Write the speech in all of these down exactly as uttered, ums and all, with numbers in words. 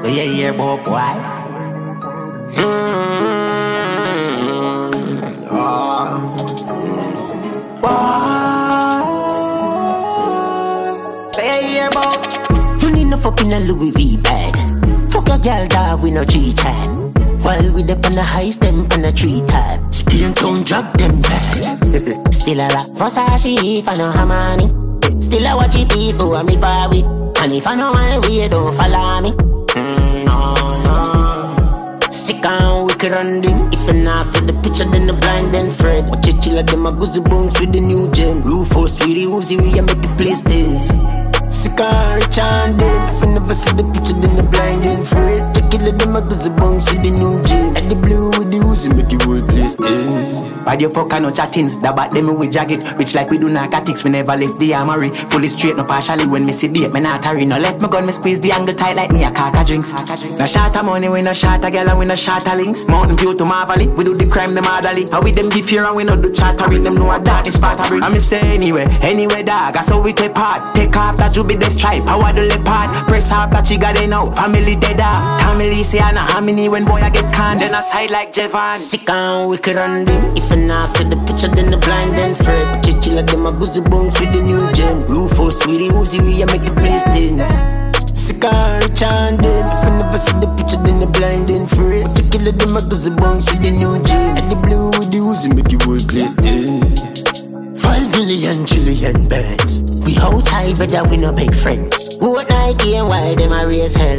Yeah, yeah, boy, boy. Mm-hmm. Oh. Boy. Yeah, yeah, boy. You need no fucking a Louis V bag. Fuck a girl dog with no G tag. While we up on the heist, them on the tree tag. Spill tongue, drop them bad. Still a lot Versace if I know how money. Still a watch people and me party. And if I know my way, don't follow me. Mm, no, no. Sick and wicked on them. If you not see the picture, then the blind, then Fred. Watch you chill at them, I goosey bones with the new gem. Rufus, Sweetie, Uzi, we make the place dance. Sick and rich and dead. If you never see the picture, then the blind, then Fred. Check it, let them, I goosey bones with the new gem. At the blue with the Uzi, make it work place dance. Why do you fuck no chattings? That back them we jag it. Rich like we do narcotics. We never left the armory. Fully straight, no partially. When me see date, me not hurry. No left me gun, me squeeze the angle tight like me a carta drinks. No shot of money, we no shot a girl and we no shot a links. Mountain View to Marvally. We do the crime, them orderly. How we them give fear and we no do chattering. Them know a dark is part of it. I me say anyway, anyway dog. That's how we take part. Take off that you be the stripe. Power the leopard. Press off that she got it now. Family dead up. Family say I know how many when boy I get canned. Then I side like Jevan. Sick and wicked on them. If you not see the picture, then the blind, then Fred. But you chill at them, I goosey bones with the new gem. Rufus, Sweetie, Uzi, we make the place dance. Sick and rich and dead. If you never see the picture, then the blind, then Fred. But you chill at them, I goosey bones with the new gem. At the blue with the Uzi, make the world place dance. Five million trillion bands. We outside, but that we no big friend. We want Nike and while them a raise hell.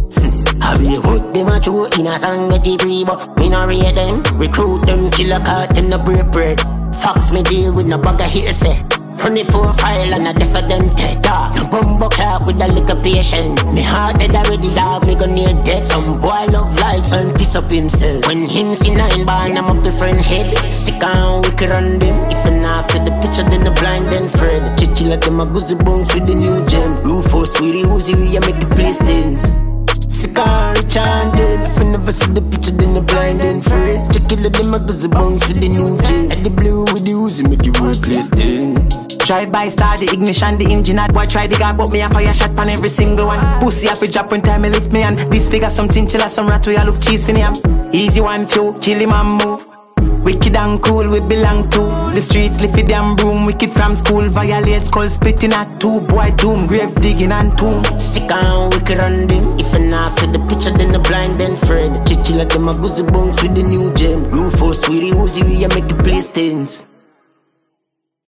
I be hook them a throw in a song with the free, but me no read them. Recruit them, kill a cat, them no break bread. Fox me deal with no bag of hearsay. Run the profile and a desk of them dead dog. No bumbo clap with a little patience. Me heart dead already dog, me go near dead. Some boy love life, son piece up himself. When him see nine band, I'm up the friend head. Sick and wicked on them. If you not see the picture, then the blind, then Fred. Chichi like them a goosey bones with the new gem. Rufus, Sweetie, Uzi, we make the place dance. Sick and rich and dead. If you never see the picture, then the blind, then Fred. Check it, let them a goosey bones with the new gem. At the blue with the Uzi, make it work place dance. Drive by, start the ignition, the engine hot. Boy try the guy, but me a fire shot pan every single one. Pussy have to drop when time me lift me and this figure something chill as some rat we a look cheese for me. Easy one few, kill him and move. Wicked and cool, we belong to the streets, lift it damn broom. Wicked from school, violate skull splitting at two. Boy doom, grave digging and tomb. Sick and wicked on them. If you not see the picture, then the blind, then Fred. Chichi like them a goosey bones with the new gem. Rufus, Sweetie, Uzi, we make the place dance.